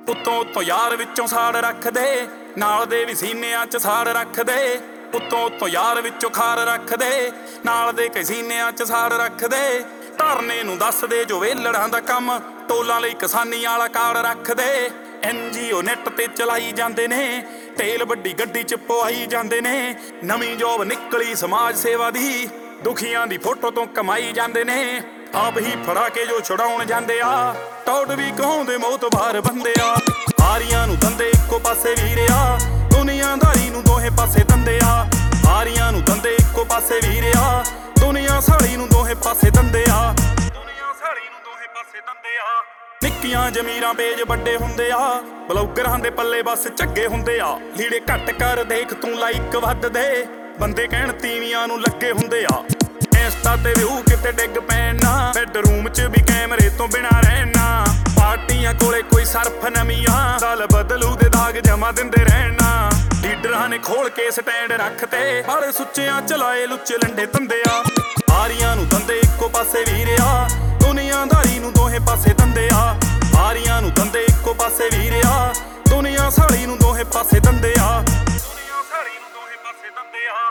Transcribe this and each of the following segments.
ਉੱਤੋਂ ਯਾਰ ਵਿੱਚੋਂ ਸਾੜ ਰੱਖਦੇ, ਨਾਲ ਦੇ ਵੀ ਸੀਨਿਆਂ 'ਚ ਸਾੜ ਰੱਖਦੇ। ਉੱਤੋਂ ਯਾਰ ਵਿੱਚੋਂ ਖਾਰ ਰੱਖਦੇ, ਨਾਲ ਦੇ ਕਈ ਸੀਨਿਆਂ 'ਚ ਸਾੜ ਰੱਖਦੇ। ਧਰਨੇ ਨੂੰ ਦੱਸਦੇ ਜੋ ਵੇਲੜਾਂ ਦਾ ਕੰਮ, ਟੋਲਾਂ ਲਈ ਕਿਸਾਨੀ ਵਾਲਾ ਕਾਰਡ ਰੱਖਦੇ। NGO ਨੈਟ ਤੇ ਚਲਾਈ ਜਾਂਦੇ ਨੇ, ਤੇਲ ਵੱਡੀ ਗੱਡੀ 'ਚ ਪਵਾਈ ਜਾਂਦੇ ਨੇ। ਨਵੀਂ ਜੋਬ ਨਿਕਲੀ ਸਮਾਜ ਸੇਵਾ ਦੀ, ਦੁਖੀਆਂ ਦੀ ਫੋਟੋ ਤੋਂ ਕਮਾਈ ਜਾਂਦੇ ਨੇ। ਆਪ ਹੀ ਫੜਾ ਕੇ ਜੋ ਛੁਡਾਉਣ ਜਾਂਦੇ ਆ, ਟੌਟ ਵੀ ਕਹਾਉਂਦੇ ਮੌਤਬਾਰ ਬੰਦੇ ਆ। ਆਰੀਆਂ ਨੂੰ ਦੰਦੇ ਇੱਕੋ ਪਾਸੇ ਵੀਰਿਆ, ਦੁਨੀਆਦਾਰੀ ਨੂੰ ਦੋਹੇ ਪਾਸੇ ਦੰਦੇ ਆ। ਆਰੀਆਂ ਨੂੰ ਦੰਦੇ ਇੱਕੋ ਪਾਸੇ ਵੀਰਿਆ, ਦੁਨੀਆ ਸਾਲੀ ਨੂੰ ਦੋਹੇ ਪਾਸੇ ਦੰਦੇ ਆ। ਦੁਨੀਆ ਸਾਲੀ ਨੂੰ ਦੋਹੇ ਪਾਸੇ ਦੰਦੇ ਆ। ਨਿੱਕੀਆਂ ਜ਼ਮੀਰਾਂ ਪੇਜ ਵੱਡੇ ਹੁੰਦੇ ਆ, ਬਲੌਗਰਾਂ ਦੇ ਪੱਲੇ ਬਸ ਝੱਗੇ ਹੁੰਦੇ ਆ। ਲੀੜੇ ਘੱਟ ਕਰ ਦੇਖ ਤੂੰ ਲਾਈਕ ਵੱਧ ਦੇ, ਬੰਦੇ ਕਹਿਣ ਤੀਵੀਆਂ ਨੂੰ ਲੱਗੇ ਹੁੰਦੇ ਆ। ਇੰਸਟਾ ਤੇ ਵਿਊ ਕਿਤੇ ਡਿੱਗ ਪੈਣਾ, ਬੈਡਰੂਮ 'ਚ ਵੀ ਕੈਮਰੇ ਤੋਂ ਬਿਨਾ ਰਹਿਣਾ। ਪਾਰਟੀਆਂ ਕੋਲੇ ਕੋਈ ਸਰਫ ਨਵੀਂ ਆ, ਸਾਲ ਬਦਲੂ ਦੇ ਦਾਗ ਜਮਾ ਦਿੰਦੇ ਰਹਿਣਾ। ਲੀਡਰਾਂ ਨੇ ਖੋਲ ਕੇ ਸਟੈਂਡ ਰੱਖਤੇ, ਪਰ ਸੁੱਚਿਆਂ ਚਲਾਏ ਲੁੱਚੇ ਲੰਡੇ ਧੰਦੇ ਆ। ਆਰੀਆਂ ਨੂੰ ਦੰਦੇ ਇੱਕੋ ਪਾਸੇ ਵੀਰਿਆ, ਦੁਨੀਆਦਾਰੀ ਨੂੰ ਦੋਹੇ ਪਾਸੇ ਦੰਦੇ ਆ। ਆਰੀਆਂ ਨੂੰ ਦੰਦੇ ਇੱਕੋ ਪਾਸੇ ਵੀਰਿਆ, ਦੁਨੀਆ ਸਾਲੀ ਨੂੰ ਦੋਹੇ ਪਾਸੇ ਦੰਦੇ ਆ। ਦੁਨੀਆ ਸਾਲੀ ਨੂੰ ਦੋਹੇ ਪਾਸੇ ਦੰਦੇ ਆ।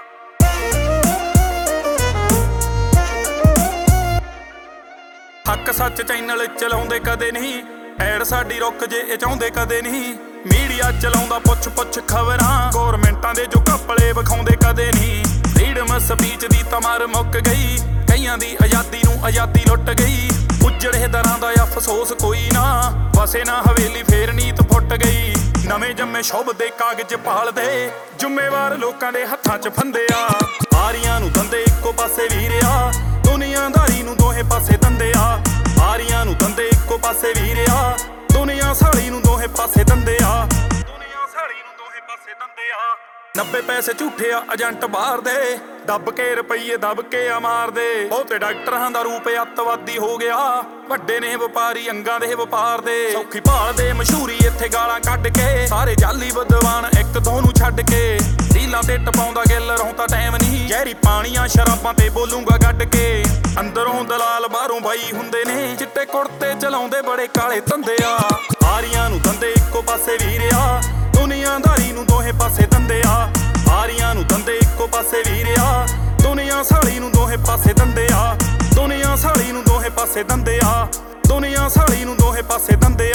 ਹੱਕ ਸੱਚ ਚੈਨਲ ਚਲਾਉਂਦੇ ਕਦੇ ਨਹੀਂ, ਐਡ ਸਾਡੀ ਰੁੱਕ ਜੇ ਇਹ ਚਾਹੁੰਦੇ ਕਦੇ ਨਹੀਂ। ਮੀਡੀਆ ਚਲਾਉਂਦਾ ਪੁੱਛ ਖਬਰਾਂ, ਗੌਰਮੈਂਟਾਂ ਦੇ ਜੋ ਘਪਲੇ ਵਿਖਾਉਂਦੇ ਕਦੇ ਨਹੀਂ। ਫਰੀਡਮ ਸਪੀਚ ਦੀ ਤਾਂ ਮਰ ਮੁੱਕ ਗਈ, ਕਈਆਂ ਦੀ ਆਜ਼ਾਦੀ ਨੂੰ ਆਜ਼ਾਦੀ ਲੁੱਟ ਗਈ। ਉਜੜੇ ਦਰਾਂ ਦਾ ਅਫਸੋਸ ਕੋਈ ਨਾ, ਵਸੇ ਨਾ ਹਵੇਲੀ ਫੇਰ ਨੀਤ ਫੁੱਟ ਗਈ। ਨਵੇਂ ਜੰਮੇ ਸ਼ੁਭ ਦੇ ਕਾਗਜ਼ ਭਾਲਦੇ, ਜ਼ਿੰਮੇਵਾਰ ਲੋਕਾਂ ਦੇ ਹੱਥਾਂ 'ਚ ਫੰਦੇ ਆ। ਆਰੀਆਂ ਨੂੰ ਦੰਦੇ ਇੱਕੋ ਪਾਸੇ ਵੀਰਿਆ, ਦੁਨੀਆਦਾਰੀ ਨੂੰ ਦੋਹੇ ਪਾਸੇ ਦੰਦੇ ਆ। ਆਰੀਆਂ ਨੂੰ ਦੰਦੇ ਇੱਕੋ ਪਾਸੇ ਵੀਰਿਆ, ਦੁਨੀਆ ਸਾਲੀ ਨੂੰ ਦੋਹੇ ਪਾਸੇ ਦੰਦੇ ਆ। ਦੁਨੀਆ ਸਾਲੀ ਨੂੰ ਦੋਹੇ ਪਾਸੇ ਦੰਦੇ ਆ। 90 ਪੈਸੇ ਝੂਠੇ ਆ ਏਜੰਟ ਬਾਹਰ ਦੇ, ਦੱਬ ਕੇ ਰੁਪਈਏ ਦੱਬ ਕੇ ਆ ਮਾਰਦੇ। ਬਹੁਤੇ ਡਾਕਟਰਾਂ ਦਾ ਰੂਪ ਅੱਤਵਾਦੀ ਹੋ ਗਿਆ, ਵੱਡੇ ਨੇ ਵਪਾਰੀ ਅੰਗਾਂ ਦੇ ਵਪਾਰ ਦੇ। ਸੌਖੀ ਭਾਲਦੇ ਮਸ਼ਹੂਰੀ ਇੱਥੇ ਗਾਲਾਂ ਕੱਢ ਕੇ, ਸਾਰੇ ਜਾਲੀ ਵਿਦਵਾਨ ਇੱਕ ਦੋ ਨੂੰ ਛੱਡ ਕੇ। ਰੀਲਾਂ ਤੇ ਟਪਾਉਂਦਾ ਗਿੱਲ ਰਹੁੰ ਟਾਈਮ ਨਹੀਂ, ਜ਼ਹਿਰੀ ਪਾਣੀਆਂ ਸ਼ਰਾਬਾਂ ਤੇ ਬੋਲੂੰਗਾ ਗੱਡ ਕੇ। ਅੰਦਰੋਂ ਦਲਾਲ ਬਾਹਰੋਂ ਬਾਈ ਹੁੰਦੇ ਨੇ, ਚਿੱਟੇ ਕੁੜਤੇ ਚਲਾਉਂਦੇ ਬੜੇ ਕਾਲੇ ਧੰਦੇ ਆ। ਆਰੀਆਂ ਨੂੰ ਦੰਦੇ ਇੱਕੋ ਪਾਸੇ ਵੀਰਿਆ, ਦੁਨੀਆਦਾਰੀ ਨੂੰ ਦੋਹੇ ਪਾਸੇ ਦੰਦੇ ਆ। ਆਰੀਆਂ ਨੂੰ ਦੰਦੇ ਇੱਕੋ ਪਾਸੇ ਵੀਰਿਆ, ਦੁਨੀਆ ਸਾਲੀ ਨੂੰ ਦੋਹੇ ਪਾਸੇ ਦੰਦੇ ਆ। ਦੁਨੀਆ ਸਾਲੀ ਨੂੰ ਦੋਹੇ ਪਾਸੇ ਦੰਦੇ ਆ। ਦੁਨੀਆ ਸਾਲੀ ਨੂੰ ਦੋਹੇ ਪਾਸੇ ਦੰਦੇ ਆ।